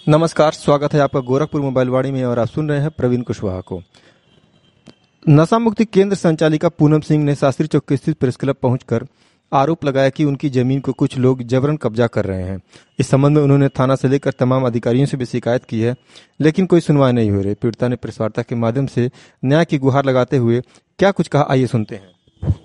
नमस्कार, स्वागत है आपका गोरखपुर मोबाइल वाणी में और आप सुन रहे हैं प्रवीण कुशवाहा को। नशा मुक्ति केंद्र संचालिका पूनम सिंह ने शास्त्री चौक स्थित प्रेस क्लब पहुंचकर आरोप लगाया कि उनकी जमीन को कुछ लोग जबरन कब्जा कर रहे हैं। इस संबंध में उन्होंने थाना से लेकर तमाम अधिकारियों से भी शिकायत की है, लेकिन कोई सुनवाई नहीं हो रही। पीड़िता ने प्रेस वार्ता के माध्यम से न्याय की गुहार लगाते हुए क्या कुछ कहा, आइए सुनते हैं।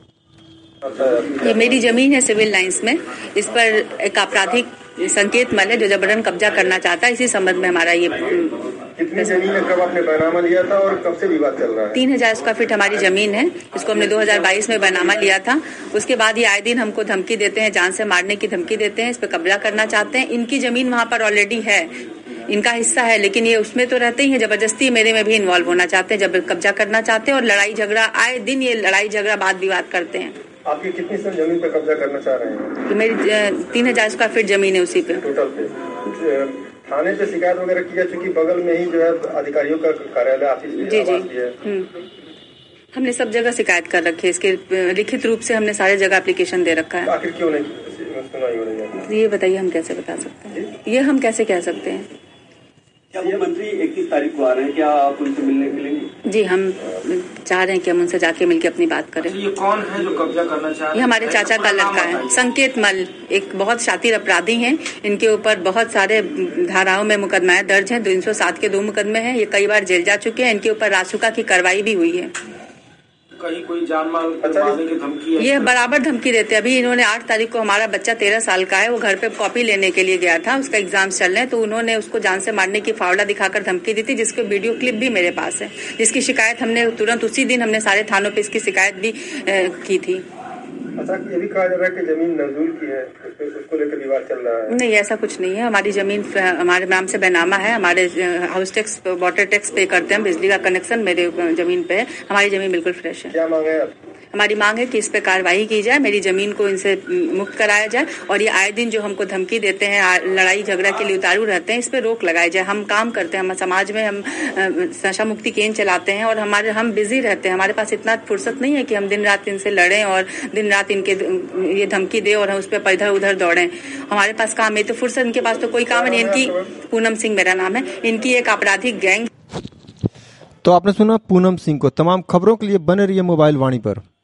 ये मेरी जमीन है सिविल लाइंस में, इस पर एक आपराधिक संकेत मल है जो जबरन कब्जा करना चाहता है। इसी संबंध में हमारा ये कितनी जमीन है, कब आपने बैनामा लिया था और कब से विवाद चल रहा है? 3000 स्क्वायर फीट हमारी जमीन है, इसको हमने 2022 में बैनामा लिया था। उसके बाद ये आए दिन हमको धमकी देते हैं, जान से मारने की धमकी देते हैं, इस पर कब्जा करना चाहते हैं। इनकी जमीन वहाँ पर ऑलरेडी है, इनका हिस्सा है, लेकिन ये उसमें तो रहते ही है, जबरदस्ती मेरे में भी इन्वॉल्व होना चाहते हैं, जब कब्जा करना चाहते हैं और लड़ाई झगड़ा, आए दिन ये लड़ाई झगड़ा वाद विवाद करते हैं। आपकी कितनी जमीन पे कब्जा करना चाह रहे हैं? मेरी 3000 स्क्वायर फीट जमीन है, उसी पे टोटल पे। थाने पे शिकायत वगैरह की जा चुकी, बगल में ही जो है अधिकारियों का कार्यालय ऑफिस भी है। हमने सब जगह शिकायत कर रखी है, इसके लिखित रूप से हमने सारे जगह एप्लीकेशन दे रखा है। आखिर क्यों नहीं सुनवाई हो रही है? ये बताइए, हम कैसे बता सकते हैं? ये हम कैसे कह सकते हैं? क्या वो मंत्री 31 तारीख को आ रहे हैं, क्या आप उनसे मिलने के लिए? जी, हम चाह रहे हैं कि हम उनसे जाके मिलकर अपनी बात करें। ये कौन है जो कब्जा करना चाह रहे हैं? ये हमारे चाचा का लड़का है, संकेत मल, एक बहुत शातिर अपराधी हैं। इनके ऊपर बहुत सारे धाराओं में मुकदमाएं दर्ज हैं, 307 के 2 मुकदमे हैं। ये कई बार जेल जा चुके हैं। इनके ऊपर रासुका की कार्रवाई भी हुई है। कहीं कोई जान माल मारने की धमकी है? ये बराबर धमकी देते हैं। अभी इन्होंने 8 तारीख को, हमारा बच्चा 13 साल का है, वो घर पे कॉपी लेने के लिए गया था, उसका एग्जाम चल रहे हैं, तो उन्होंने उसको जान से मारने की फावड़ा दिखाकर धमकी दी थी, जिसके वीडियो क्लिप भी मेरे पास है, जिसकी शिकायत हमने तुरंत उसी दिन हमने सारे थानों पे इसकी शिकायत भी की थी। अच्छा, ये भी कहा जा रहा है कि जमीन नजूल की है, उसको लेकर विवाद चल रहा है। नहीं, ऐसा कुछ नहीं है। हमारी जमीन हमारे नाम से बैनामा है, हमारे हाउस टैक्स, वाटर टैक्स पे करते हैं, बिजली का कनेक्शन मेरे जमीन पे है। हमारी जमीन बिल्कुल फ्रेश है। क्या मांगे आप? हमारी मांग है कि इस पे कार्रवाई की जाए, मेरी जमीन को इनसे मुक्त कराया जाए, और ये आए दिन जो हमको धमकी देते हैं, लड़ाई झगड़ा के लिए उतारू रहते हैं, इस पे रोक लगाई जाए। हम काम करते हैं, हम समाज में हम नशा मुक्ति केंद्र चलाते हैं और हम बिजी रहते हैं। हमारे पास इतना फुर्सत नहीं है कि हम दिन रात इनसे लड़ें और दिन रात इनके ये धमकी दे और हम उस पर इधर उधर दौड़ें। हमारे पास काम है तो फुर्सत, इनके पास तो कोई काम नहीं। इनकी पूनम सिंह मेरा नाम है, इनकी एक आपराधिक गैंग। तो आपने सुना पूनम सिंह को। तमाम खबरों के लिए बने रहिए मोबाइल वाणी पर।